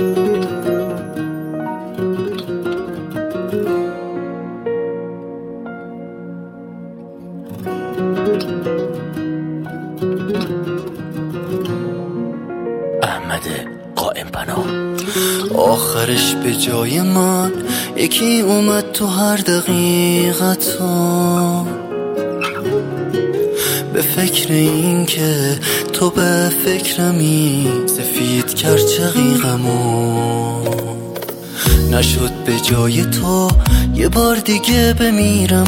احمد قائم پناه. آخرش به جای من یکی اومد تو هر دقیقتا، به فکر این که تو به فکرمی سفید کرد چقیقمو. نشد به جای تو یه بار دیگه بمیرم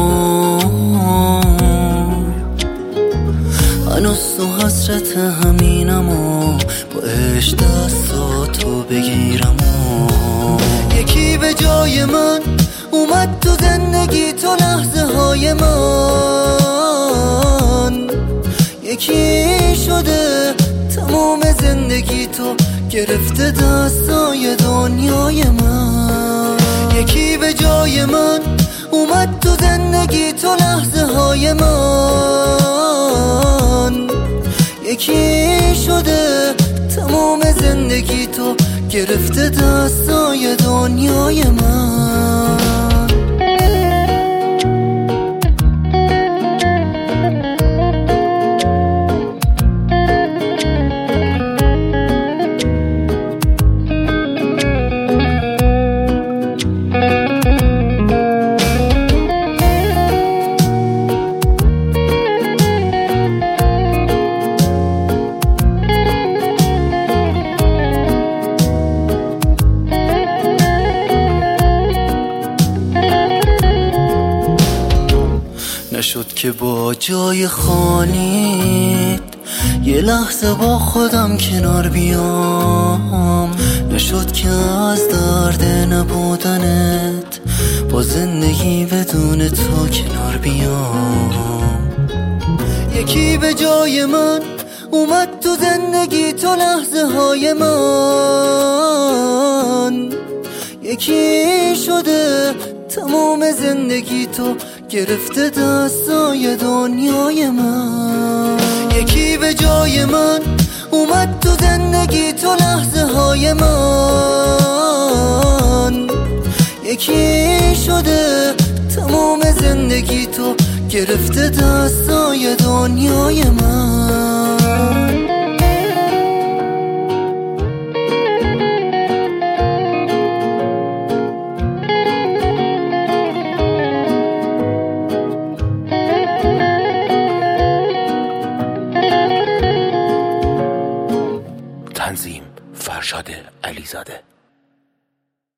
هنوز تو حسرت همینم با عشق دستاتو بگیرم یکی به جای من اومد تو زندگی تو لحظه های من، یکی شده تمام زندگی تو گرفته دستای دنیای من. یکی به جای من اومد تو زندگی تو لحظه های من، یکی شده تمام زندگی تو گرفته دستای دنیای من. نشد که با جای خانیت یه لحظه با خودم کنار بیام، نشد که از درد نبودنت با زندگی بدون تو کنار بیام. یکی به جای من اومد تو زندگی تو لحظه های من، یکی شده تمام زندگی تو گرفته دستای دنیای من. یکی به جای من اومد تو زندگی تو لحظه های من، یکی شده تمام زندگی تو گرفته دستای دنیای من. تنظیم فرشاد علیزاده.